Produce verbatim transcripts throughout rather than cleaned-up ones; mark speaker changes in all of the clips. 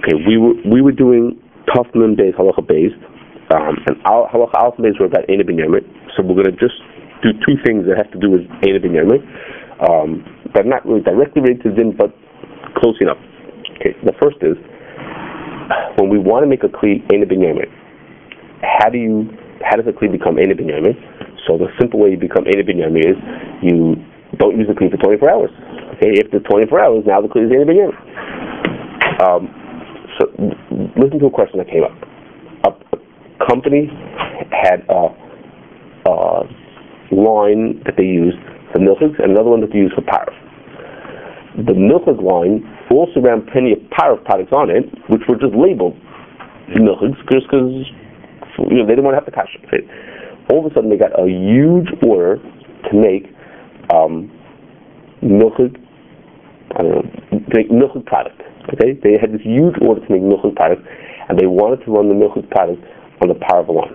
Speaker 1: Okay, we were we were doing Tafnan based halacha based, um, and al, halacha alpha based were about Eina B'Yomim. So we're going to just do two things that have to do with Eina B'Yomim, um, but not really directly related to Din, but close enough. Okay, the first is when we want to make a kli Eina B'Yomim. How do you how does a kli become Eina B'Yomim? So the simple way you become Eina B'Yomim is you don't use the kli for twenty-four hours. Okay, after twenty-four hours, now the kli is Eina B'Yomim. Um, so listen to a question that came up. A, a company had a, a line that they used for milchigs and another one that they used for parv. The milchig line also ran plenty of parv products on it, which were just labeled milchigs just because you know they didn't want to have the kasha. Right? All of a sudden, they got a huge order to make um, milchig, I don't know, to make milchig product. Okay, they had this huge order to make milchig product, and they wanted to run the milchig product on the parv line.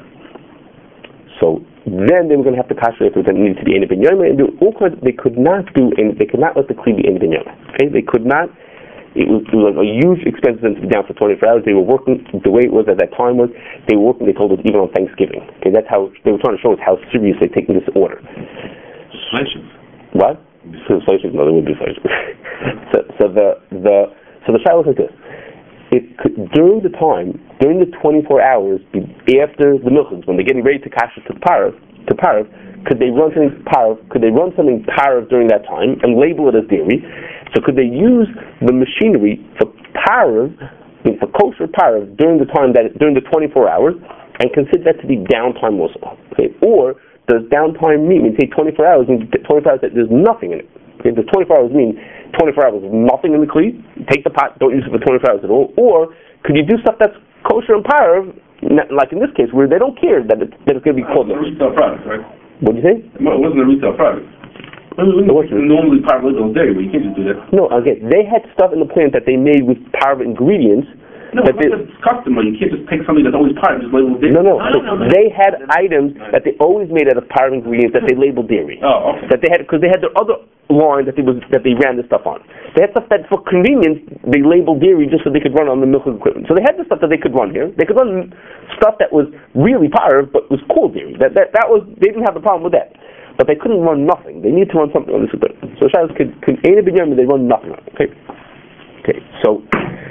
Speaker 1: So then they were going to have to kasha it, that needed to be Eina B'Yomim, and do all kinds. They could not do, any, they could not let the kli be Eina B'Yomim. Okay, they could not. It was, it was like a huge expense for them to be down for twenty-four hours. They were working the way it was at that time was they were working. They told us even on Thanksgiving. Okay, that's how they were trying to show us how serious they're taking this order.
Speaker 2: Inflation.
Speaker 1: What? Inflation? No, there would be inflation. so, so the the so the shaila is like this. It could, during the time, during the twenty-four hours after the milchigs, when they're getting ready to cash it to parv, to parv, could they run something parv? Could they run something parv during that time and label it as dairy? So could they use the machinery for parv, I mean, for kosher parv during the time that during the twenty-four hours, and consider that to be downtime also? Okay, or does downtime mean, mean say twenty-four hours means twenty-four hours that there's nothing in it? Okay, does twenty-four hours mean twenty-four hours nothing in the kli? Take the pot, don't use it for twenty-four hours at all. Or could you do stuff that's kosher and parv, like in this case, where they don't care that, it, that it's going to be called?
Speaker 2: It was a retail product, right?
Speaker 1: What did you say?
Speaker 2: It wasn't a retail product. It wasn't normally parv legal dairy, but you can't just do that.
Speaker 1: No, again, they had stuff in the plant that they made with parv ingredients.
Speaker 2: No, but it's customer. You can't just take something that's always parv and just label dairy.
Speaker 1: No, no, no, no, no. They had items that they always made out of parv ingredients that they labeled dairy.
Speaker 2: Oh, okay.
Speaker 1: That they had because they had their other line that they was that they ran this stuff on. They had stuff that for convenience they labeled dairy just so they could run on the milk equipment. So they had the stuff that they could run here. They could run stuff that was really parv but was called dairy. That that that was they didn't have a problem with that. But they couldn't run nothing. They needed to run something on this equipment. So Shabbos could could Eina B'Yomim, they run nothing on it. Okay. Okay. So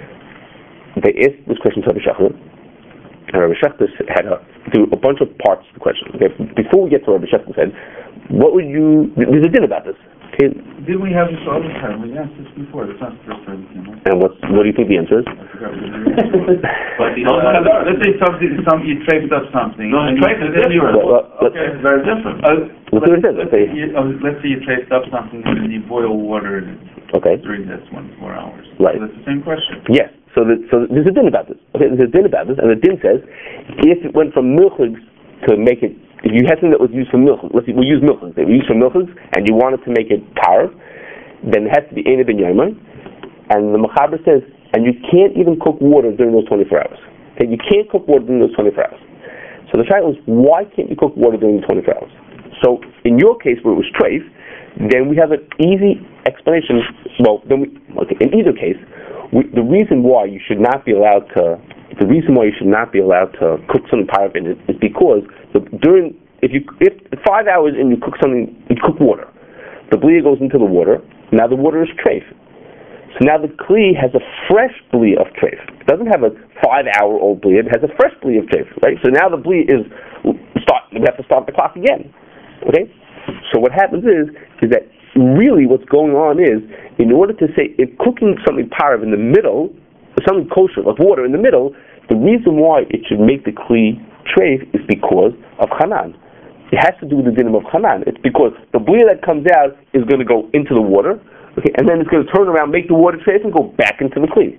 Speaker 1: they asked this question to Rabbi Shechter, and Rabbi Shechter had to do a bunch of parts of the question. Okay, before we get to Rabbi Shechter said, what would you? There's a din about this. Okay.
Speaker 3: Did we have this all the time? We asked this before. It's not the first time we came up.
Speaker 1: And what's what do you think the answer is?
Speaker 3: I forgot what the but the uh, let's say something, some you traced up something.
Speaker 2: No, traced is different.
Speaker 1: Well, well,
Speaker 3: okay, it's very different. Uh,
Speaker 1: let's,
Speaker 3: let's,
Speaker 1: let's,
Speaker 3: let's, say you, uh, let's say you traced up something and then you boil water in it.
Speaker 1: Okay.
Speaker 3: During that twenty-four hours.
Speaker 1: Right.
Speaker 3: So that's the same question.
Speaker 1: Yes. So, the, so there's a din about this. Okay, there's a din about this, and the din says if it went from milchigs to make it, if you had something that was used for milchigs, let's see, we use milchigs, they were used for milchigs, and you wanted to make it parv, then it has to be Eina B'Yomim, and the Mechaber says, and you can't even cook water during those twenty-four hours. Okay, you can't cook water during those twenty-four hours. So the shaila is, why can't you cook water during the twenty-four hours? So in your case where it was treif, then we have an easy explanation. Well, then we, okay, in either case, we, the reason why you should not be allowed to, the reason why you should not be allowed to cook something parv in it is because the, during, if you, if five hours and you cook something, you cook water, the blia goes into the water. Now the water is treif. So now the kli has a fresh blia of treif. It doesn't have a five-hour-old blia. It has a fresh blia of treif, right? So now the blia is start. We have to start the clock again. Okay. So what happens is is that really what's going on is, in order to say, if cooking something parv in the middle, something kosher, like water in the middle, the reason why it should make the kli treif is because of chanan. It has to do with the dinim of chanan. It's because the blia that comes out is going to go into the water, okay, and then it's going to turn around, make the water treif, and go back into the kli.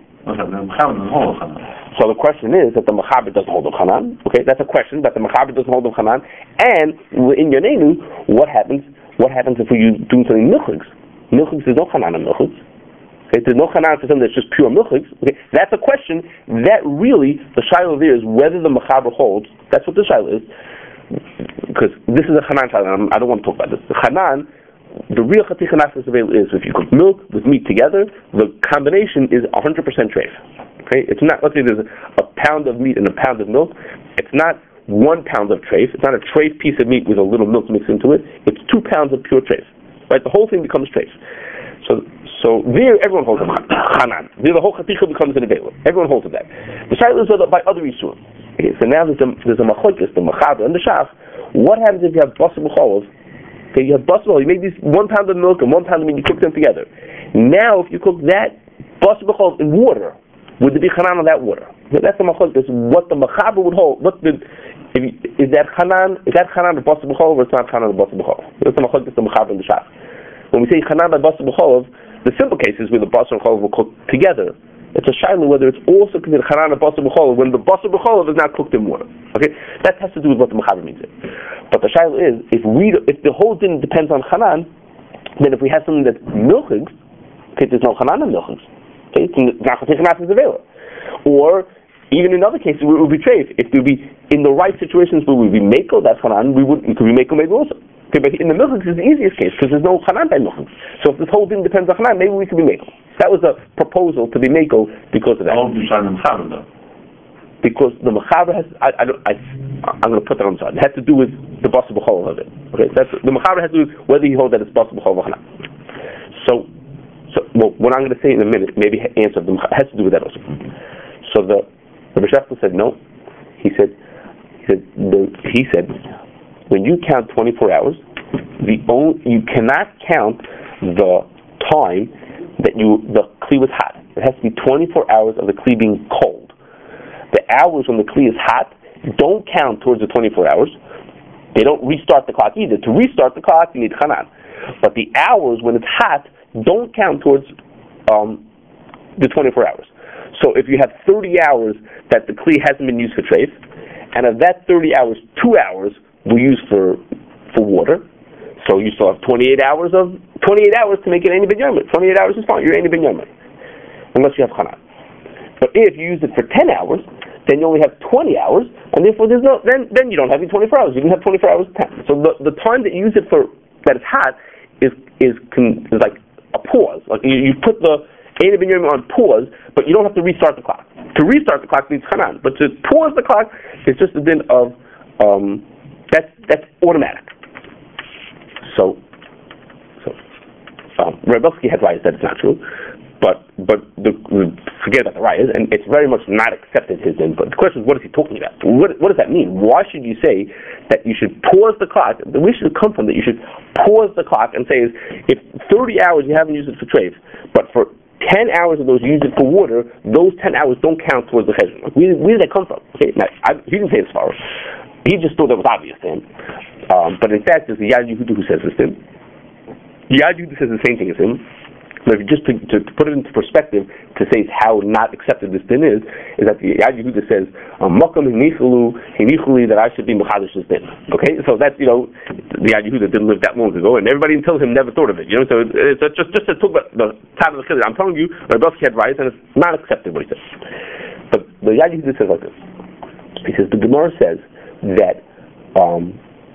Speaker 1: So the question is that the Mechaber doesn't hold of chanan. Okay, that's a question, but the Mechaber doesn't hold of chanan. And in Yonenu, what happens? What happens if we're doing something milchigs? Milchigs, there's no chanan in milchigs. Okay, there's no chanan for something that's just pure milchigs. Okay, that's a question that really the shaila there is whether the Mechaber holds. That's what the shaila is, because this is a chanan shaila. I don't want to talk about this. The chanan, the real chaticha nafkas available is if you cook milk with meat together, the combination is one hundred percent treif. Okay, it's not. Let's say there's a, a pound of meat and a pound of milk. It's not one pound of treif. It's not a treif piece of meat with a little milk mixed into it. It's two pounds of pure treif. Right, the whole thing becomes treif. So, so there, everyone holds a chanan. There, the whole chaticha becomes an available. Everyone holds of that. The shaila is by other isurim. Okay, so now there's a there's a machlokes, the machaber and the shach. What happens if you have basar b'cholov? Okay, you have basar b'cholov. You make these one pound of milk and one pound of meat. You cook them together. Now, if you cook that basar b'cholov in water, would there be chanan on that water? So that's the machlokes. What the machaber would hold. What the if you, is that chanan? Is that chanan the basar b'cholov or it's not chanan the basar b'cholov? That's the machlokes, the machaber and the shach. When we say chanan by basar b'cholov, the simple case is where the basar and cholov will cook together. It's a shaila whether it's also considered chanan and basar b'cholov when the basar b'cholov is not cooked in water. Okay, that has to do with what the machaber means. But the shaila is if we if the whole din depends on chanan, then if we have something that's milchigs, okay, there's no chanan in milchigs. Okay, it's not chanan is available. Or even in other cases, it would be treif. If we be in the right situations where we be meko, that's chanan. We would could be meko maybe also. Okay, but in the milchigs is the easiest case because there's no chanan by milchigs. So if this whole thing depends on chanan, maybe we could be meko. That was a proposal to be meko because of that. Because the mechaber has, I, I don't, I, I'm going to put that on the side. It has to do with the basar b'cholov of it. Okay, that's the mechaber has to do with whether he holds that it's basar b'cholov or chanan. So, so well, what I'm going to say in a minute, maybe answer the has to do with that also. So the the B'Shachta said no. He said he said the, he said when you count twenty-four hours, the only, you cannot count the time that you the kli was hot. It has to be twenty-four hours of the kli being cold. The hours when the kli is hot don't count towards the twenty-four hours. They don't restart the clock either. To restart the clock, you need chanan. But the hours when it's hot don't count towards um, the twenty-four hours. So if you have thirty hours that the kli hasn't been used for treif, and of that thirty hours, two hours were used for for water, so you still have twenty-eight hours of twenty-eight hours to make it any ben yomit. twenty-eight hours is fine. You're any ben yomit, unless you have chanan. But if you use it for ten hours, then you only have twenty hours, and therefore there's no then then you don't have any twenty-four hours. You can have twenty-four hours of ten. So the the time that you use it for that is hot is is, con, is like a pause. Like you, you put the Ein ben yomim on pause, but you don't have to restart the clock. To restart the clock needs chanan, but to pause the clock is just a din of um, that's that's automatic. So, so um, Rebelsky had rights that it's not true, but but the, forget about the rights, and it's very much not accepted his din. But the question is, what is he talking about? What what does that mean? Why should you say that you should pause the clock? The wish should come from that you should pause the clock and say is if thirty hours you haven't used it for treif, but for ten hours of those you use it for water, those ten hours don't count towards the cheshbon. Like, where, where did that come from? Okay, now, I, he didn't say this far. He just thought that was obvious to him. Um, but in fact, it's the Yad Yehuda who says this to him. Yad Yehuda says the same thing as him. But just to, to, to put it into perspective, to say how not accepted this din is, is that the Yad Yehuda says, "Makam hinichulu hinichuli," that I should be mechadish this din. Okay, so that's, you know, the Yad Yehuda didn't live that long ago, and everybody until him never thought of it. You know, so it's just just to talk about the time of the chiddush. I'm telling you, Rebelsky had rights, and it's not accepted what he says. But the Yad Yehuda says like this. He says the Gemara says that um,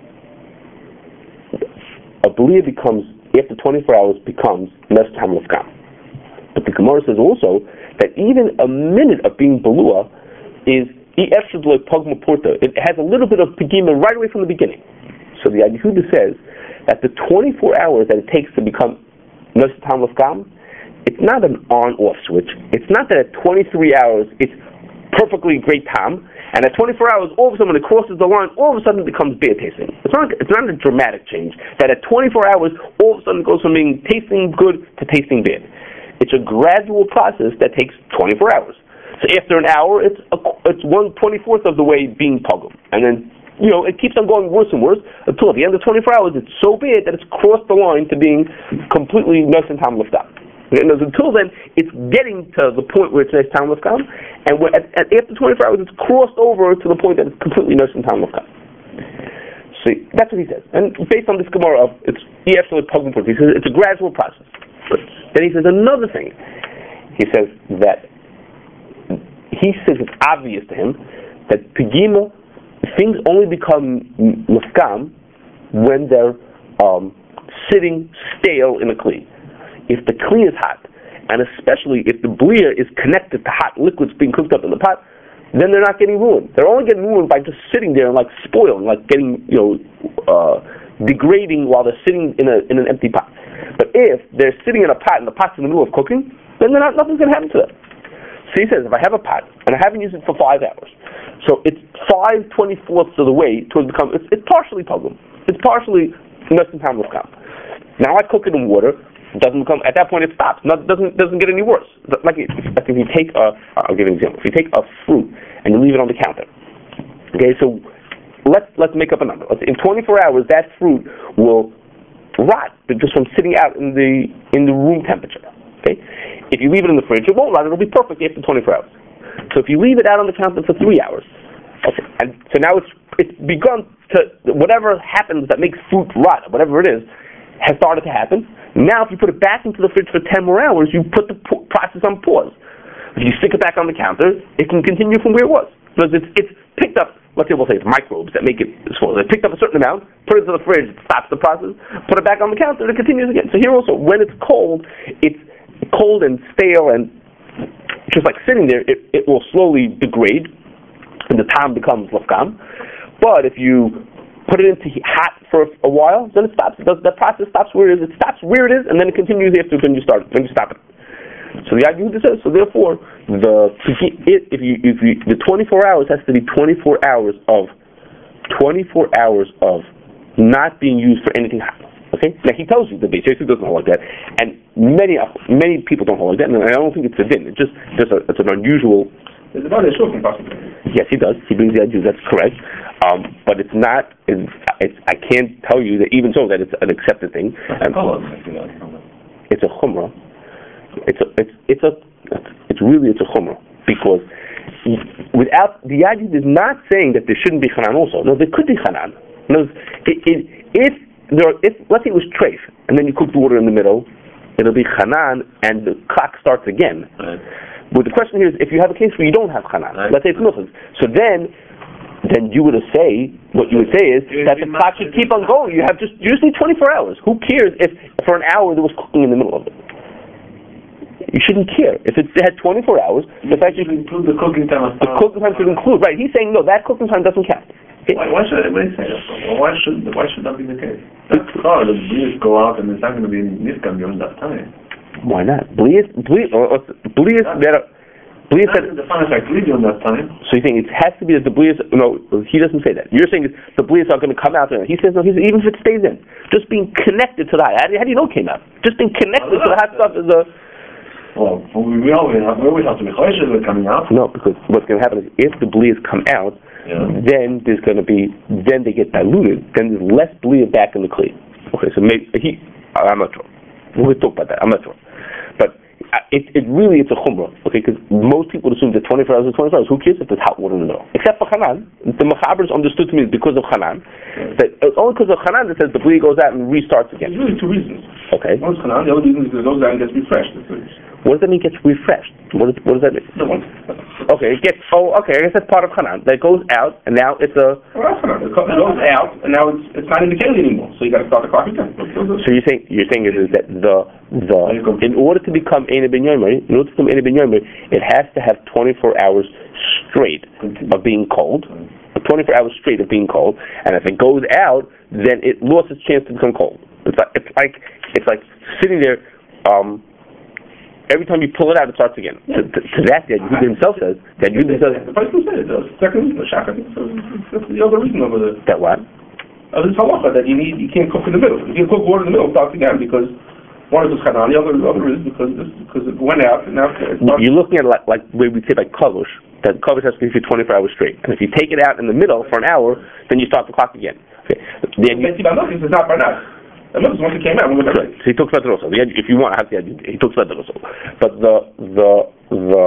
Speaker 1: a belia becomes, after twenty-four hours, becomes nes tam lefkam. But the Gemara says also that even a minute of being belua is it has a little bit of pegima right away from the beginning. So the Yad Yehuda says that the twenty-four hours that it takes to become nes tam lefkam, it's not an on-off switch. It's not that at twenty-three hours it's perfectly great tam, and at twenty-four hours, all of a sudden when it crosses the line, all of a sudden it becomes bad tasting. It's not, it's not a dramatic change. That at twenty-four hours, all of a sudden it goes from being tasting good to tasting bad. It's a gradual process that takes twenty-four hours. So after an hour, it's a, it's one twenty-fourth of the way being pogum. And then, you know, it keeps on going worse and worse until at the end of twenty-four hours, it's so bad that it's crossed the line to being completely nes and tam liftam. And until then, it's getting to the point where it's nes tam liftam, and at, at, after twenty-four hours, it's crossed over to the point that it's completely nes and tam liftam. See, that's what he says. And based on this Gemara, of it's he absolutely pogum. He says it's a gradual process. But then he says another thing. He says that he says it's obvious to him that pegima, things only become lefkam when they're um, sitting stale in a kli. If the kli is hot, and especially if the blia is connected to hot liquids being cooked up in the pot, then they're not getting ruined. They're only getting ruined by just sitting there and like spoiling, like getting, you know, uh, degrading while they're sitting in a in an empty pot. But if they're sitting in a pot and the pot's in the middle of cooking, then they're not, nothing's going to happen to them. So he says, if I have a pot and I haven't used it for five hours, so it's five twenty-fourths of the way towards become, it's, it's partially pogum. It's partially nesting time of kam. Now I cook it in water. It doesn't become, at that point it stops. Not, doesn't doesn't get any worse. Like, if, like if you take a, I'll give you an example. If you take a fruit and you leave it on the counter, okay, so let's let's make up a number. Let's, in twenty-four hours, that fruit will rot just from sitting out in the in the room temperature. Okay, if you leave it in the fridge, it won't rot. It'll be perfect after twenty-four hours. So if you leave it out on the counter for three hours, okay, and so now it's it's begun to, whatever happens that makes fruit rot, whatever it is, has started to happen. Now, if you put it back into the fridge for ten more hours, you put the po- process on pause. If you stick it back on the counter, it can continue from where it was. Because it's, it's picked up, let's say we'll say it's microbes that make it swollen. They picked up a certain amount, put it into the fridge, it stops the process, put it back on the counter, and it continues again. So here also, when it's cold, it's cold and stale and just like sitting there, it, it will slowly degrade, and the time becomes lafkam. But if you put it into hot for a while, then it stops. It does, that process stops where it is. It stops where it is, and then it continues after when you start when you stop it. So the idea says so. Therefore, the it, if you if you the twenty-four hours has to be twenty-four hours of twenty-four hours of not being used for anything hot. Okay. Now he tells you the base doesn't hold like that, and many many people don't hold like that. And I don't think it's a din. It's just just a, it's an unusual.
Speaker 2: It's about a shocking possibility.
Speaker 1: Yes, he does. He brings the idea. That's correct. Um, but it's not. It's, it's. I can't tell you that even so that it's an accepted thing. Um, it's a chumrah. It's a. It's. It's a. It's really. It's a chumrah because without the idea is not saying that there shouldn't be chanan also. No, there could be chanan. No, it, it, if there. If let's say it was treif and then you cook the water in the middle, it'll be chanan and the clock starts again. Right. But the question here is, if you have a case where you don't have chanan, right. Let's say it's milchus, so then, then you would say, what you would say is that the clock should keep on going. You have just you just need twenty-four hours. Who cares if for an hour there was cooking in the middle of it? You shouldn't care if it had twenty-four hours.
Speaker 3: The fact you should include the cooking time.
Speaker 1: The cooking time should include right. He's saying no, that cooking time doesn't count.
Speaker 3: It, why, why should everybody say that? Well, why should why should that be the case? That's because the bees go out and it's not going to be nifkam during that time.
Speaker 1: Why not? Blias, blias, blias that blias that.
Speaker 3: The fun is like during that time.
Speaker 1: So you think it has to be that the blias? No, he doesn't say that. You're saying the blias are going to come out. He says no. He's, even if it stays in, just being connected to the hot. How do you know it came out? Just being connected to the hot stuff is a.
Speaker 3: Well, we always have, we always have to be cautious with coming out.
Speaker 1: No, because what's going to happen is if the blias come out, yeah. then there's going to be then they get diluted. Then there's less blia back in the kli. Okay, so maybe he. I'm not sure. We'll talk about that. I'm not sure. But it, it really, it's a chumrah, okay? Because most people assume that twenty-four hours is twenty-four hours. Who cares if there's hot water in the middle? Except for Hanan. The Machabers understood to me because of Hanan. That uh, only because of Hanan that says the bli goes out and restarts again.
Speaker 2: There's really two reasons.
Speaker 1: Okay.
Speaker 2: One is Hanan, the other reason is because it goes out and gets refreshed.
Speaker 1: What does that mean, gets refreshed? What, is, what does that mean?
Speaker 2: The one.
Speaker 1: Okay, it gets, oh, okay, I guess that's part of Hanan. That goes out, and now it's a...
Speaker 2: Well, that's Hanan. It goes out, and now it's it's not in the keli anymore, so you got to start the clock again.
Speaker 1: So you're saying, you're saying is, is that the, the, in order to become Eina Ben Yomer, in order to become Eina Ben Yomer, it has to have twenty-four hours straight of being cold, twenty-four hours straight of being cold, and if it goes out, then it lost its chance to become cold. It's like, it's like, it's like sitting there, um, every time you pull it out, it starts again. Yeah. To, to, to that, the Yehuda himself says, that Yehuda says...
Speaker 2: The first one said it, the second reason, the shaka, that's the other reason over there.
Speaker 1: That what?
Speaker 2: Uh, this halacha, that you need, you can't cook in the middle. If you cook water in the middle, it starts again, because one is chanan, the other, the other is because this, because it went out, and now it starts. You're looking at it like, like where we say like kavush, that kavush has to be for twenty-four hours straight. And if you take it out in the middle for an hour, then you start the clock again. Okay. Then you... It's not for now. And look, once it came out, we went right. So he talks about that also. If you want, I have the he talks about that also. But the the the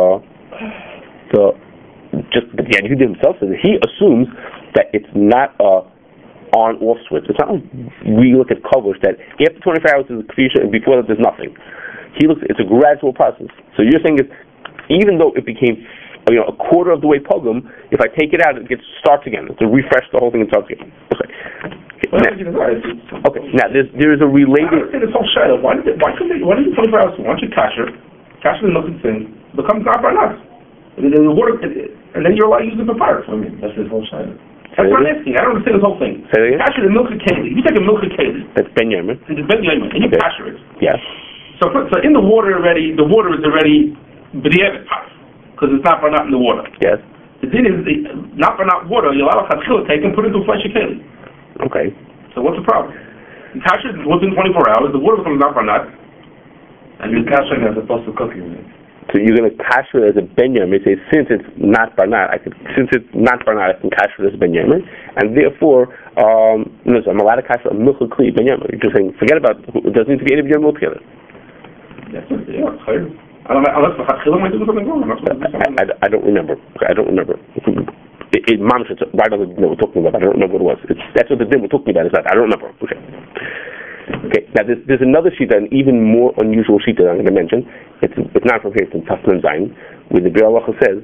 Speaker 2: the just the Yehuda himself says he assumes that it's not a on-off switch. It's not like we look at kavush that after twenty-four hours is a kvisha and before that there's nothing. He looks. It's a gradual process. So you're saying it's even though it became you know a quarter of the way pogum, if I take it out, it gets starts again. It's a refresh the whole thing and starts again. Okay.
Speaker 1: Okay. Now, okay. Now, there's there is a related.
Speaker 2: I understand this whole shadow. Why did why couldn't they? Why did the twenty-four hours? Why don't you kasher, kasher the milk and thing becomes not by us, and then the water, and then you're allowed to use it for fire. I mean, that's his whole shadow. That's what I'm asking. I don't understand this whole thing.
Speaker 1: Say it again?
Speaker 2: Kasher the milk and keli. If you take a milk and keli,
Speaker 1: that's ben yamin.
Speaker 2: It's ben yamin, and you
Speaker 1: okay.
Speaker 2: kasher it.
Speaker 1: Yes.
Speaker 2: So, so in the water already, the water is already b'diavad part because it's not for not in the water.
Speaker 1: Yes.
Speaker 2: The thing is, the, not for not water, you allow a chachil take and put it into a flesh of keli.
Speaker 1: Okay.
Speaker 2: So what's the problem? The kasher is within twenty-four hours, the water becomes not for not.
Speaker 3: And you're kashering as opposed to cooking it.
Speaker 1: So you're going to kasher it as a ben yamin. Say since it's not barnat, I could since it's not barnat, I can kasher it as ben yamin, and therefore, um, no, so I'm allowed to kasher a milk kli ben yamin. You're just saying, forget about it doesn't need to be any ben yamin altogether.
Speaker 2: That's it. Yeah, clear. Unless the chachil might do something wrong.
Speaker 1: I, I, I don't remember. I don't remember. It, it, Mom, it's right on the din we're talking about. I don't remember what it was. It's, that's what the din we're talking about is that. I don't remember. Okay. Okay. Now there's there's another sheet, an even more unusual sheet that I'm going to mention. It's it's not from here. It's in Tafnan Zayin, where the Biur Halacha says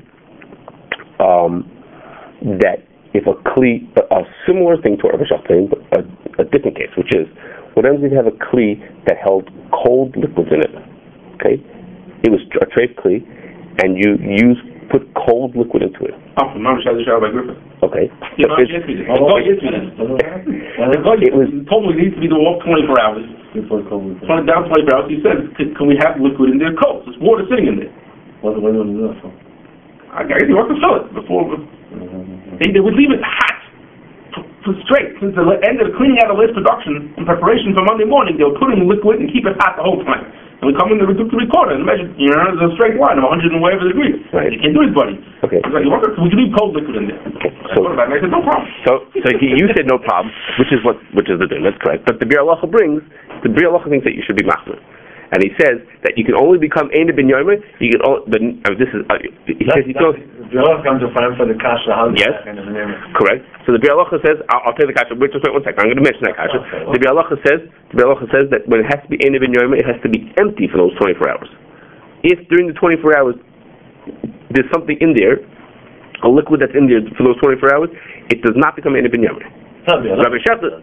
Speaker 1: um, that if a kli, a similar thing to what Rav Shach saying, but a, a different case, which is what happens if you have a kli that held cold liquids in it. Okay. It was a treif kli, and you use put cold liquid into it.
Speaker 2: Oh, Mom shot the shower by Griffith.
Speaker 1: Okay.
Speaker 2: Yeah, Mom asked me this. The guy asked me this. The guy it was told me it needs to be the walk twenty-four hours. Before cold. Twenty down twenty-four hours. He said, "Can we have liquid in there cold? There's water sitting in there."
Speaker 3: What what do you do that for?
Speaker 2: I guess he wants to fill it before. Mm-hmm. They they would leave it hot for straight since the end of the cleaning out of last production in preparation for Monday morning. They would put in liquid and keep it hot the whole time. And we come in the recorder and measure, you know, there's a straight line of one hundred and whatever degrees.
Speaker 1: Right.
Speaker 2: You can't do it, buddy.
Speaker 1: Okay.
Speaker 2: He's like, we can leave cold liquid in there.
Speaker 1: Okay.
Speaker 2: So, I said, no problem.
Speaker 1: So, so you said no problem, which is what, which is the thing. That's correct. But the Biur Halacha brings, the Biur Halacha thinks that you should be machmir. And he says that you can only become Ein Ben Yomer. You can only, but uh, this is uh, he says he goes.
Speaker 3: The Biur Halacha comes to find for the kasha.
Speaker 1: Yes, correct. So the Biur Halacha says, I'll, I'll tell you the kasha. Wait just wait one second. I'm going to mention that kasha. Okay, well. The Biur Halacha says, the Biur Halacha says that when it has to be Ein Ben Yomer, it has to be empty for those twenty-four hours. If during the twenty-four hours there's something in there, a liquid that's in there for those twenty-four hours, it does not become Ein Ben Yomer. Rabbi Shachar,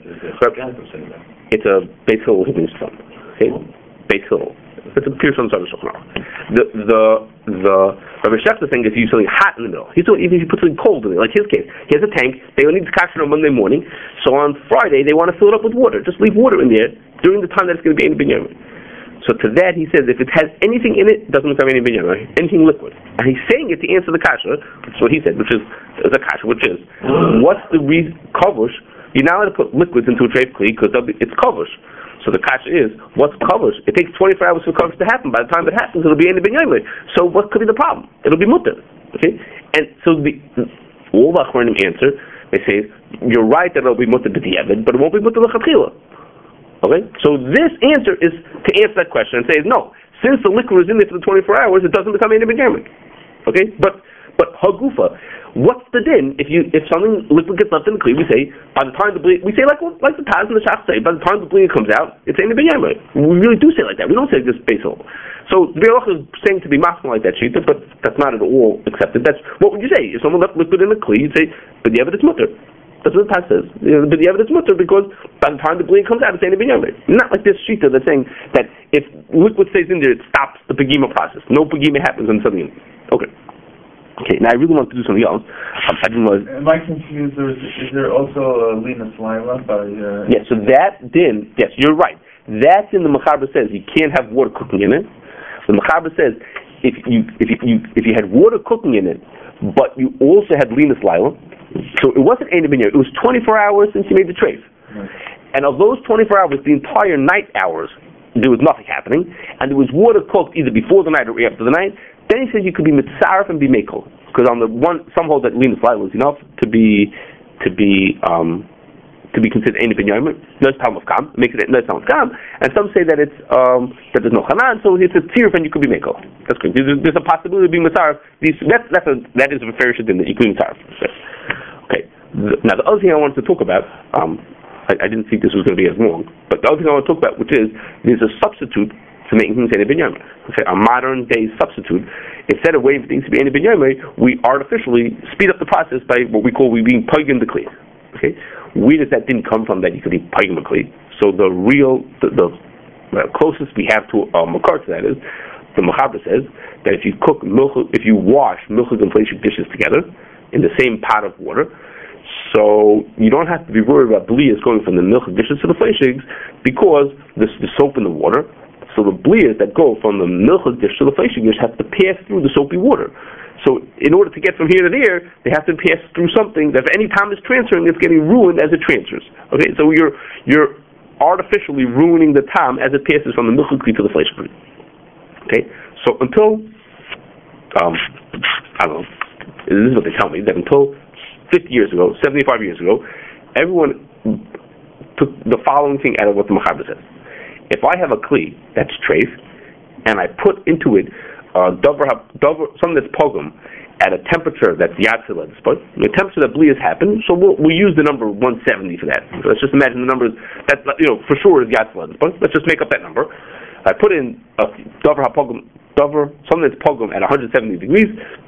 Speaker 1: it's a Beis Hillel Hebrew stuff. Okay. Beis Hillel. It's a pure son of The the the Rabbi Shachar thing is you use something hot in the middle. He's doing, even if you put something cold in it, like his case. He has a tank. They only need to catch it on Monday morning. So on Friday they want to fill it up with water. Just leave water in there during the time that it's going to be in Ben Yomer. So to that he says if it has anything in it, it doesn't become any Ben Yomer. Anything liquid. And he's saying it to answer the kasha, which is what he said, which is, is a kasha, which is what's the reason kavush? You're not allowed to put liquids into a treif kli because it's kavush. So the kasha is, what's kavush? It takes twenty-four hours for kavush to happen. By the time it happens, it'll be in the Ben Yomer. So what could be the problem? It'll be mutter. Okay? And so the, all the Achronim answer, they say, you're right that it'll be mutter b'diavad, but it won't be mutter l'chatchila. Okay? So this answer is to answer that question and say, no, since the liquid is in there for the twenty-four hours, it doesn't become in the Ben Yomer. Okay? But, but hagufa, what's the din if you if something liquid gets left in the kli? We say by the time the bleed, we say like like the Taz and the Shach say by the time the bleed comes out, it's in the Ben Yomer. We really do say like that. We don't say this Beis Hillel. So the Biur Halacha is saying to be masculine like that shita, but that's not at all accepted. That's what would you say if someone left liquid in the kli? You'd say, but the evidence mutter. That's what the Taz says. You know, but the evidence mutter because by the time the bleed comes out, it's in the Ben Yomer. Not like this shita that's saying that if liquid stays in there, it stops the pegima process. No pegima happens on something. Okay. Okay, now I really want to do something else. Um, I didn't want.
Speaker 4: Am I confused? Or is, is there also a linus lila by? Uh...
Speaker 1: Yeah, so that din, yes, you're right. That's in the Mechaber says you can't have water cooking in it. The Mechaber says if you if you, you if you had water cooking in it, but you also had linus lila, so it wasn't Ein Ben Yomer. It was twenty-four hours since you made the treif, right. And of those twenty-four hours, the entire night hours, there was nothing happening, and there was water cooked either before the night or after the night. Then he says you could be mitzaref and be mekel, because on the one, some hold that linus lila is enough to be to be um, to be considered Ein Ben Yomer. No time of kam, makes it no time of kam, and some say that it's um, that there's no chanan, so it's a tziruf and you could be mekel. That's good. There's, there's a possibility of being mitzaref. These that's that's a that is a fair shadin that you could be mitzaref. Okay. The, now the other thing I wanted to talk about, um, I, I didn't think this was going to be as long, but the other thing I want to talk about, which is there's a substitute to making things Ein Ben Yomer. Okay, a modern day substitute. Instead of waiting for things to be Ein Ben Yomer, we artificially speed up the process by what we call we being plug in the kli. Okay, where does that didn't come from that you could eat pagum kli? So the real, the, the uh, closest we have to a uh, makar to that is, the Mechaber says that if you cook milk, if you wash milchig and fleishig dishes together in the same pot of water, so you don't have to be worried about blias going from the milchig dishes to the fleishigs because there's the soap in the water. So the blias that go from the milchig dish to the fleishig dish have to pass through the soapy water. So in order to get from here to there, they have to pass through something that if any time it's transferring, it's getting ruined as it transfers. Okay, so you're you're artificially ruining the time as it passes from the milchig kli to the fleishig kli. Okay, so until um, I don't know, this is what they tell me, that until fifty years ago, seventy-five years ago, everyone took the following thing out of what the Mechaber says. If I have a kli that's treif, and I put into it uh, dover, dover, something that's pogum at a temperature that's yatzila, the temperature that blias happen, so we'll, we'll use the number one seventy for that. So let's just imagine the numbers that, you know, for sure is yatzila, but let's just make up that number. I put in a dover hapogum, dover, something that's pogum at one hundred seventy degrees.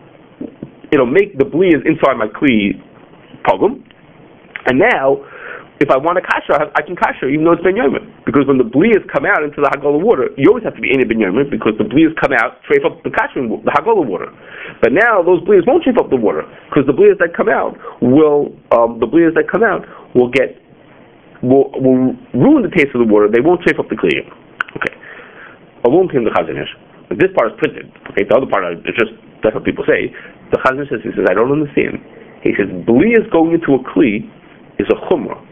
Speaker 1: It'll make the blias inside my kli pogum, and now if I want to kasher, I, I can kasher even though it's ben yomer, because when the blias come out into the hagolah water, you always have to be in ben yomer because the blias come out, trafe up the kashering, the hagolah water. But now those blias won't trafe up the water because the blias that come out will, um, the blias that come out will get, will, will ruin the taste of the water. They won't trafe up the kli. Okay. Alone came the Chazon Ish. This part is printed. Okay, the other part is just that's what people say. The Chazon Ish says, he says, I don't understand. He says, blias going into a kli is a chumrah.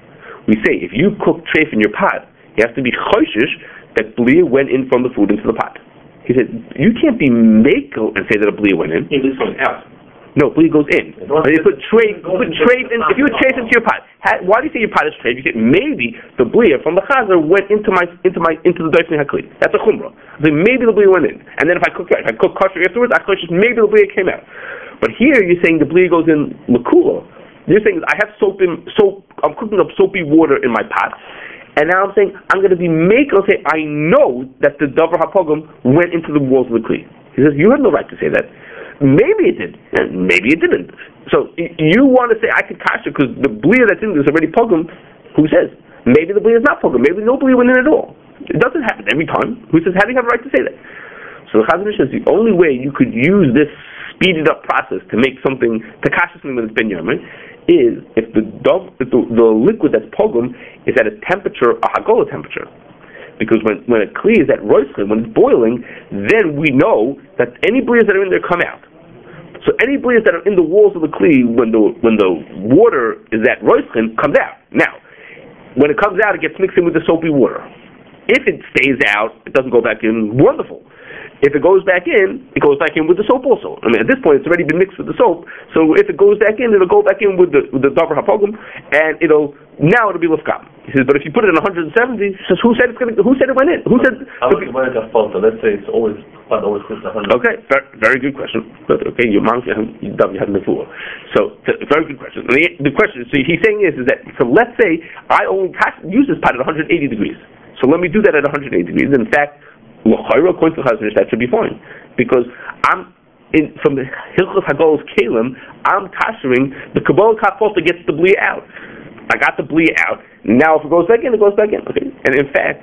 Speaker 1: We say if you cook treif in your pot, you have to be choishish that blia went in from the food into the pot. He said you can't be makel and say that a blia went in.
Speaker 2: It is going out.
Speaker 1: No, blia goes in. But you put treif, put treif in. If you put treif into your pot, why do you say your pot is treif? You say maybe the blia from the chazer went into my into my into the doifnei hakli. That's a chumrah. So maybe the blia went in, and then if I cook if I cook kosher afterwards, I choishish maybe the blia came out. But here you're saying the blia goes in lakula. You're saying I have soap in soap. I'm cooking up soapy water in my pot, and now I'm saying I'm going to be making. Say I know that the davar hapogum went into the walls of the kli. He says you have no right to say that. Maybe it did, and maybe it didn't. So you want to say I could kasher because the blia that's in there is already pogum. Who says? Maybe the blia is not pogum. Maybe no blia went in at all. It doesn't happen every time. Who says? How do you have a right to say that? So the Chazon Ish says the only way you could use this speeded up process to make something to kasher something that's ben yomer is if the dove, if the, the liquid that's pogum is at a temperature, a hagolah temperature. Because when, when a kli is at roischin, when it's boiling, then we know that any blias that are in there come out. So any blias that are in the walls of the kli, when the when the water is at roischin, comes out. Now, when it comes out, it gets mixed in with the soapy water. If it stays out, it doesn't go back in, wonderful. If it goes back in, it goes back in with the soap also. I mean, at this point, it's already been mixed with the soap. So if it goes back in, it'll go back in with the with the davar hapogum, and it'll now it'll be lefkam. He says, but if you put it in one hundred seventy, he says, who said it's going to? Who said it went in? Who said?
Speaker 3: How much when it's a falter? Let's say it's always but always close to one hundred.
Speaker 1: Okay, very, very good question. But okay, your mom you haven't before. So very good question. The, the question, so he's saying is, is that so let's say I only use this pot at one hundred eighty degrees. So let me do that at one hundred eighty degrees. In fact, according to the Chazon Ish, that should be fine because I'm in from the Hilchos Hagol's Kalim. I'm kashering the Kabbalah Kapolta gets the blia out. I got the blia out. Now, if it goes back in, it goes back in. Okay, and in fact,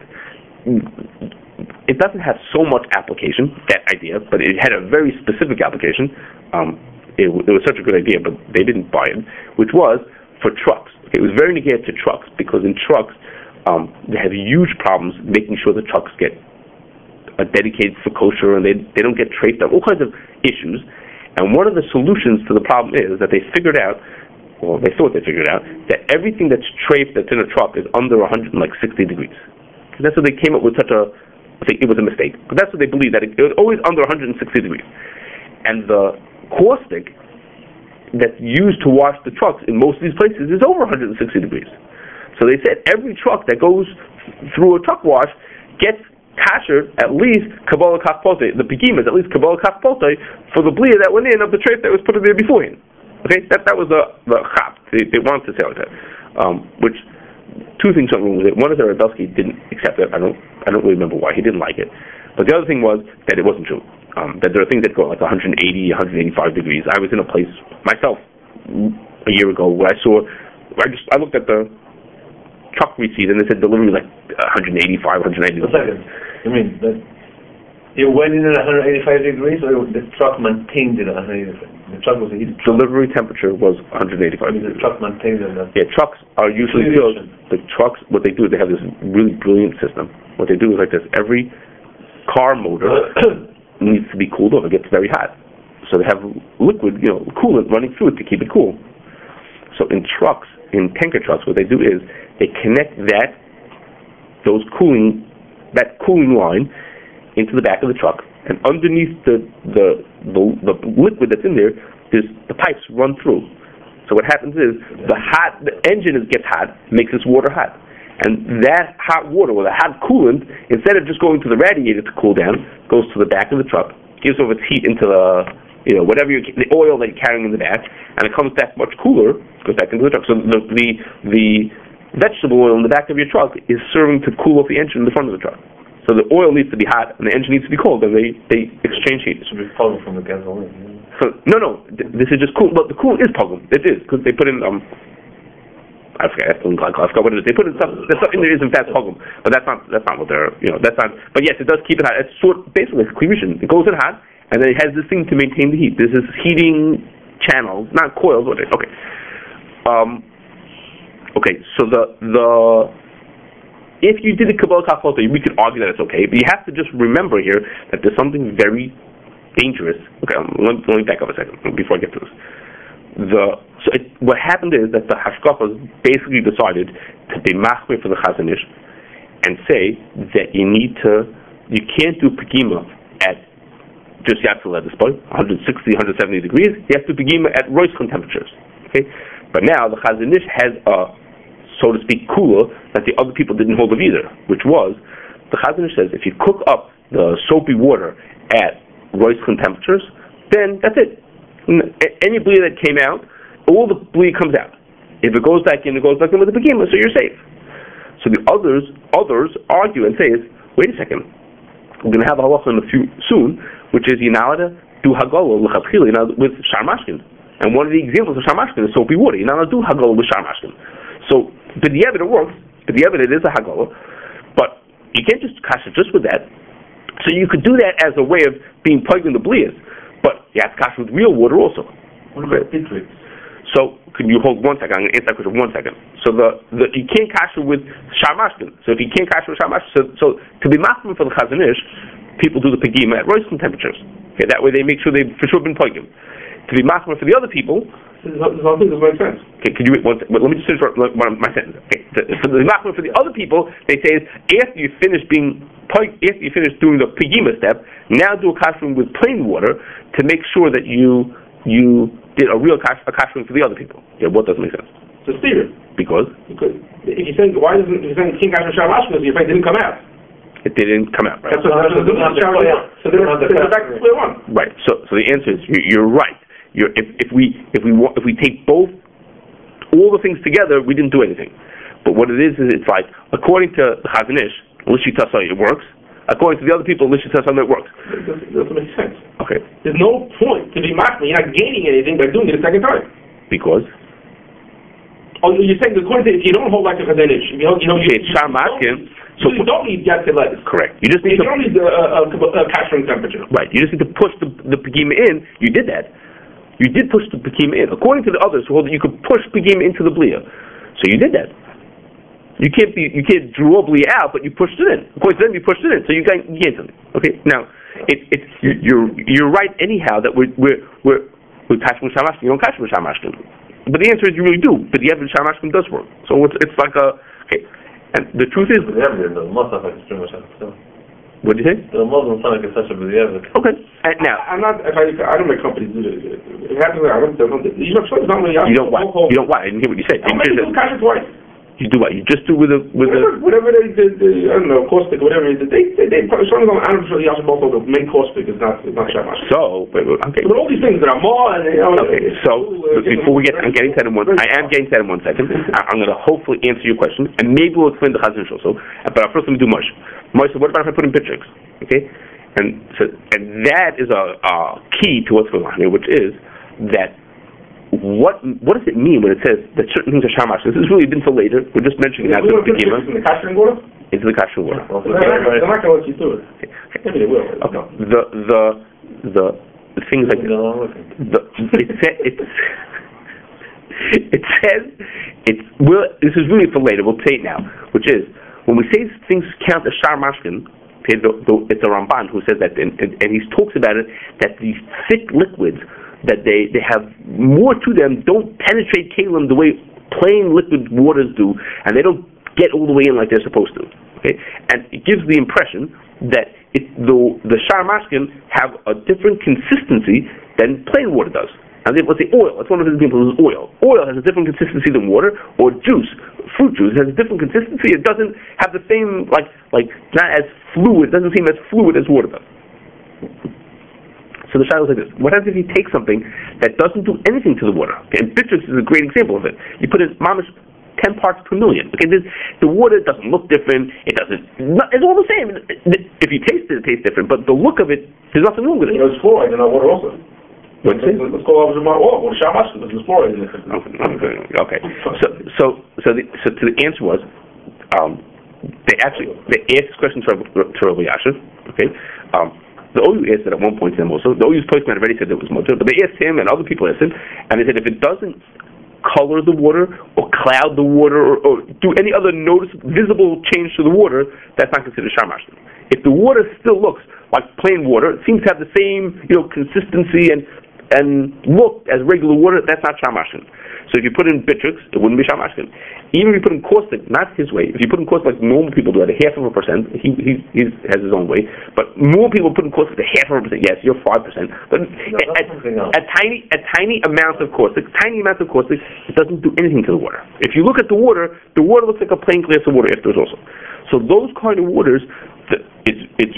Speaker 1: it doesn't have so much application that idea, but it had a very specific application. Um, it, it was such a good idea, but they didn't buy it, which was for trucks. Okay, it was very negated to trucks because in trucks um, they have huge problems making sure the trucks get are dedicated for kosher and they they don't get traced up, all kinds of issues. And one of the solutions to the problem is that they figured out, or they thought they figured out, that everything that's traced that's in a truck is under one hundred sixty degrees. Because that's what they came up with such a, I think it was a mistake, but that's what they believed, that it, it was always under one hundred sixty degrees. And the caustic that's used to wash the trucks in most of these places is over one hundred sixty degrees. So they said every truck that goes through a truck wash gets kasher at least Kabbalah Kafpote, the Pigim is at least Kabbalah Kafpote for the blia that went in of the trait that was put in there beforehand. Okay, that that was the the chap. They, they wanted to say like that. Um, which two things went wrong with it. One is that Radowski didn't accept it. I don't I don't really remember why he didn't like it. But the other thing was that it wasn't true. Um, that there are things that go like one hundred eighty, one hundred eighty-five degrees. I was in a place myself a year ago where I saw I just I looked at the truck receipt and it said delivery like one eighty-five, one ninety.
Speaker 3: A second. You mean that it went in at one eighty-five degrees, or the truck maintained it at one eighty-five? The truck was a heated truck.
Speaker 1: Delivery temperature was one eighty-five.
Speaker 3: I mean, the truck maintained it. At
Speaker 1: yeah, trucks are usually built. The trucks, what they do is they have this really brilliant system. What they do is like this: every car motor needs to be cooled off. It gets very hot, so they have liquid, you know, coolant running through it to keep it cool. So in trucks, in tanker trucks, what they do is they connect that those cooling that cooling line into the back of the truck, and underneath the the, the the liquid that's in there, there's the pipes run through. So what happens is the hot the engine is, gets hot, makes this water hot, and that hot water or the hot coolant, instead of just going to the radiator to cool down, goes to the back of the truck, gives over its heat into the you know whatever you the oil that you're carrying in the back, and it comes back much cooler, goes back into the truck. So the the the vegetable oil in the back of your truck is serving to cool off the engine in the front of the truck. So the oil needs to be hot and the engine needs to be cold, and they, they exchange heat.
Speaker 3: It should be pulling from the gasoline.
Speaker 1: So, no, no, th- this is just cool. But the coolant is pulling. It is, because they put in, um, I forget, I forgot what it is. They put in stuff, there's stuff in there isn't fast pulling. But that's not, that's not what they're, you know, that's not, but yes, it does keep it hot. It's sort basically, it's cleavation. It goes in hot, and then it has this thing to maintain the heat. This is heating channels, not coils, what it is. Okay. Um, okay, so the, the, if you did a Kabbalah Kafalta, we could argue that it's okay, but you have to just remember here that there's something very dangerous. Okay, um, let, let me back up a second before I get to this. The so it, what happened is that the Hashkafas basically decided to be machmir for the Chazon Ish and say that you need to, you can't do Pegima at just Yatzil at this point, one sixty, one seventy degrees. You have to Pegima at Roishkon temperatures. Okay, but now the Chazon Ish has a, so to speak, cooler that the other people didn't hold of either, which was, the Chazon Ish says, if you cook up the soapy water at Roishkon temperatures, then that's it. Any blia that came out, all the blia comes out. If it goes back in, it goes back in with the beginning, so you're safe. So the others others argue and say, wait a second, we're going to have a halacha in a few soon, which is Yinalada do Hagala with Sharmashkin. And one of the examples of Sharmashkin is soapy water. Yinalada do Hagala with Sharmashkin. So, but the evidence works. But the evidence is a Hagala. But you can't just kasha just with that. So you could do that as a way of being plugged in the blias. But you have to kasha with real water also.
Speaker 3: What about Pitrix?
Speaker 1: So, can you hold one second? I'm going to answer that question one second. So the, the you can't kasha with Sharmashkin. So if you can't kasha with Sharmashkin, so, so to be machmir for the Chazon Ish, people do the Pegima at Roishkon temperatures. Okay, that way they make sure they've for sure been plugged in. To be machmir for the other people,
Speaker 2: This whole thing doesn't make sense.
Speaker 1: Okay, could you wait one second? Let me just finish one, my sentence. Okay, for the for the other people, they say is after you finish being after you finish doing the pegima step, now do a kashrim with plain water to make sure that you you did a real kash, a kashrim for the other people. Yeah, what doesn't make sense?
Speaker 2: It's a theory.
Speaker 1: Because
Speaker 2: because if you're saying why doesn't if you're saying king kashrim shamash because your friend didn't come out.
Speaker 1: It didn't come out, right?
Speaker 2: That's what, that's what, that's what, so they're, they're back to square one.
Speaker 1: Right. So so the answer is you're, you're right. You're, if, if we if we if we take both all the things together, we didn't do anything. But what it is is it's like according to the Chazon Ish, Lishitasa, it works. According to the other people, Lishitasa, it works.
Speaker 2: It doesn't, it doesn't make sense.
Speaker 1: Okay.
Speaker 2: There's no point to be machmir. You're not gaining anything by doing it a second time.
Speaker 1: Because.
Speaker 2: Oh, you're saying according to if you don't hold like a Chazon Ish, you know you know you,
Speaker 1: okay, you, you,
Speaker 2: so you don't need Yatzilet.
Speaker 1: Correct. You just need
Speaker 2: you
Speaker 1: to,
Speaker 2: don't need the uh, uh, kashrim temperature.
Speaker 1: Right. You just need to push the the pegima in. You did that. You did push the pegima in. According to the others who hold that you could push pegima into the blia. So you did that. You can't be you can't draw blia out, but you pushed it in. Of course, then you pushed it in, so you gained, you gained something. Okay. Now, it it you're you're right anyhow that we're we're we're we're kashrim shamashkim. You don't kashrim shamashkim. But the answer is you really do. But the evidence shamashkim does work. So it's it's like a okay. And the truth is,
Speaker 3: what
Speaker 1: did you say?
Speaker 3: The Muslim sound like it's such a b'diavad.
Speaker 1: Okay. And now,
Speaker 2: I'm not. If I, I don't make companies do this. It happens. I don't. You don't.
Speaker 1: You don't what? You don't what? I didn't hear what you said.
Speaker 2: I'm making two kasha twice.
Speaker 1: You do what? You just do with a with
Speaker 2: whatever,
Speaker 1: a
Speaker 2: whatever they did. The, I don't know, caustic, whatever it is. They they they. Some of them, I don't know. You also the main caustic is not is not shamash.
Speaker 1: So, okay.
Speaker 2: But all these things that are more and you know.
Speaker 1: Okay. So uh, before we get, I'm getting to that in one. I am getting to that in one second. I'm going to hopefully answer your question, and maybe we'll explain the Chazon Ish also. But first, let me do Moshe. Moshe, what about if I put in Pitrix? Okay. And so, and that is a, a key to what's going on here, which is that what what does it mean when it says that certain things are shamashkin? This is really been for later. We're just mentioning that.
Speaker 2: We want to put in the kashering water?
Speaker 1: Into the kashering water.
Speaker 2: Well, they're, not, they're not going to let you do it.
Speaker 1: Okay.
Speaker 2: Maybe they will.
Speaker 1: Okay. The the the the things like the it says it's it says it's well. This is really for later. We'll say it now, which is when we say things count as shamashkin. Okay, the, the, it's a Ramban who says that, and, and, and he talks about it, that these thick liquids, that they, they have more to them, don't penetrate kalim the way plain liquid waters do, and they don't get all the way in like they're supposed to. Okay, and it gives the impression that it, the the Shar Mashkin have a different consistency than plain water does. And then let's say oil. That's one of the examples. Is oil. Oil has a different consistency than water, or juice, fruit juice has a different consistency. It doesn't have the same like like not as fluid. It doesn't seem as fluid as water does. So the shadow is like this. What happens if you take something that doesn't do anything to the water? Okay, and bitrix is a great example of it. You put in mamish ten parts per million. Okay, this, the water doesn't look different. It doesn't. It's all the same. If you taste it, it tastes different. But the look of it, there's nothing wrong with it.
Speaker 2: You know, it's fluoride in our water also.
Speaker 1: What's it?
Speaker 2: Let's go over to my water. Well, Shamash, this is fluoride in it.
Speaker 1: Okay. Okay. So, so, so the so to the answer was, um, they actually they asked this question to to Rabbi Yashiv. Okay. Um, the O U asked it at one point to him also. The O U's postman already said it was mutter, but they asked him and other people asked him, and they said if it doesn't color the water or cloud the water or, or do any other noticeable visible change to the water, that's not considered shamash. If the water still looks like plain water, it seems to have the same you know consistency and and look as regular water, that's not shamashkin. So if you put in bitrix, it wouldn't be shamashkin. Even if you put in caustic, not his way. If you put in caustic like normal people do at a half of a percent, he he he has his own way. But more people put in caustic at a half of a percent. Yes, you're five percent. But
Speaker 3: no,
Speaker 1: a, a, a tiny a tiny amount of caustic, tiny amount of caustic, it doesn't do anything to the water. If you look at the water, the water looks like a plain glass of water afterwards also. So those kind of waters, it's it's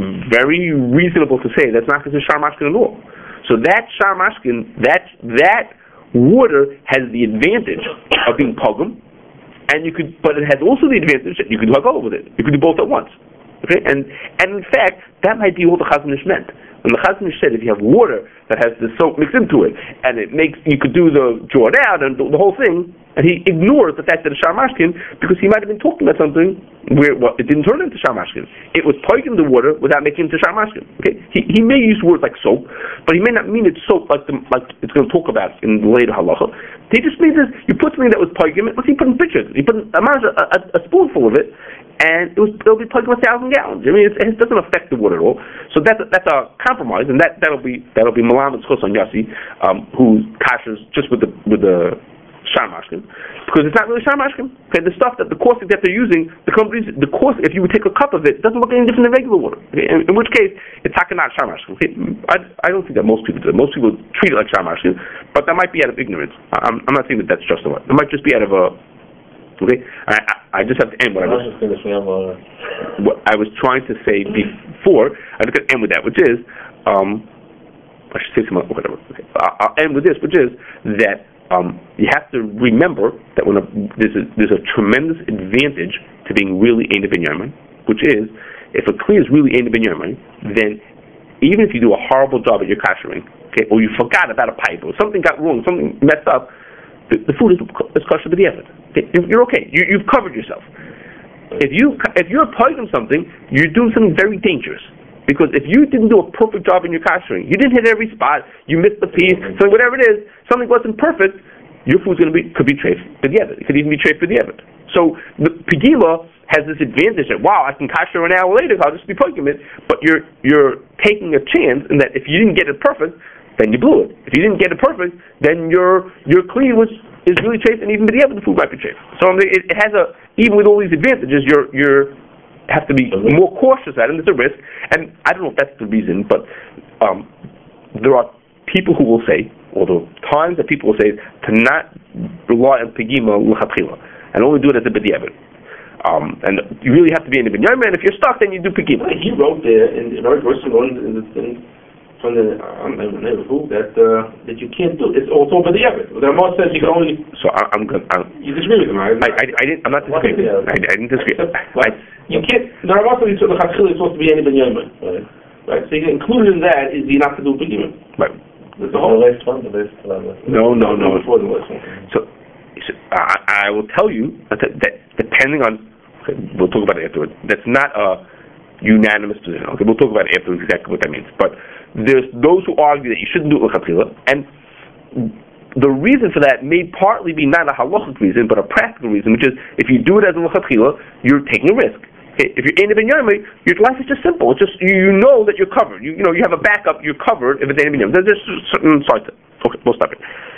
Speaker 1: very reasonable to say that's not considered shamashkin at all. So that Shar Mashkin, that that water has the advantage of being pogum, and you could, but it has also the advantage that you could hug over with it. You could do both at once. Okay, and and in fact, that might be what the Chazon Ish meant. When the Chazon Ish said, if you have water that has the soap mixed into it, and it makes you could do the draw it out and the, the whole thing, and he ignores the fact that it's Shar Mashkin because he might have been talking about something where well, it didn't turn into Shar Mashkin. It was poiking the water without making it into Shar Mashkin. Okay, he he may use words like soap, but he may not mean it's soap like the like it's going to talk about in the later halacha. He just means this: you put something that was poiking. What's he putting pictures? He put a, a, a spoonful of it, and it was it'll be poiking a thousand gallons. I mean, it's, it doesn't affect the water at all. So that's a, that's a compromise, and that that'll be that'll be Malam and Schos on Yossi, um, who kashers just with the with the Shar Mashkin, because it's not really Shar Mashkin. Okay, the stuff that the caustic that they're using, the companies, the caustic, if you would take a cup of it, it doesn't look any different than regular water. Okay? In, in which case, it's not Shar Mashkin. Okay? I, I don't think that most people do. Most people treat it like Shar Mashkin, but that might be out of ignorance. I'm, I'm not saying that that's just a lot. It might just be out of a. Okay, I, I, I just have to end what I was. What I was trying to say before. I just got to end with that, which is, um, I should say some whatever. Okay. I'll end with this, which is that. Um, you have to remember that when a, there's, a, there's a tremendous advantage to being really Ein Binyamin, which is, if a kli is really Ein Binyamin, then even if you do a horrible job at your kashering, okay, or you forgot about a pipe, or something got wrong, something messed up, the, the food is, is kosher b'diavad. Okay, you're okay. You, you've covered yourself. If you if you're poging something, you're doing something very dangerous. Because if you didn't do a perfect job in your kashering, you didn't hit every spot, you missed the piece, so whatever it is, something wasn't perfect, your food's going to be could be treif for the evid. It could even be treif for the evid. So the pegila has this advantage that wow, I can kasher an hour later, I'll just be poking it. But you're you're taking a chance in that if you didn't get it perfect, then you blew it. If you didn't get it perfect, then your your kli was is really treif, and even for the evid, the food might be treif. So it, it has a even with all these advantages, you're you're have to be more cautious at it, and it's a risk. And I don't know if that's the reason, but um, there are people who will say, or the times that people will say, to not rely on pegima l'chatchila, and only do it as a b'diavad. Um, and you really have to be in the binyamin. If you're stuck, then you do pegima.
Speaker 2: He wrote there, in the very first one, in the thing, from the I don't know who that uh, that you can't do. It's also b'diavad. The Ramah says you can only.
Speaker 1: So I, I'm good. I'm,
Speaker 2: you disagree with him, right?
Speaker 1: I, I, I didn't. I'm not disagreeing. I, I didn't disagree. I,
Speaker 2: You can't. The Ramah says the Chachil is supposed to be any binyamin, right? Right. So included in that is you're not to do binyamin.
Speaker 1: Right.
Speaker 3: The, the last one, the last level.
Speaker 1: No, no, no.
Speaker 3: Before the last one.
Speaker 1: So, so I, I will tell you that, that depending on, okay, we'll talk about it afterwards. That's not a unanimous position. Okay, we'll talk about it afterwards exactly what that means. But there's those who argue that you shouldn't do it l'chatchila, and the reason for that may partly be not a halachic reason, but a practical reason, which is if you do it as a l'chatchila, you're taking a risk. If you're in a binyamin, your life is just simple. It's just you know that you're covered. You you know you have a backup. You're covered if it's in a binyamin. There's just certain sides. Okay, we'll stop it.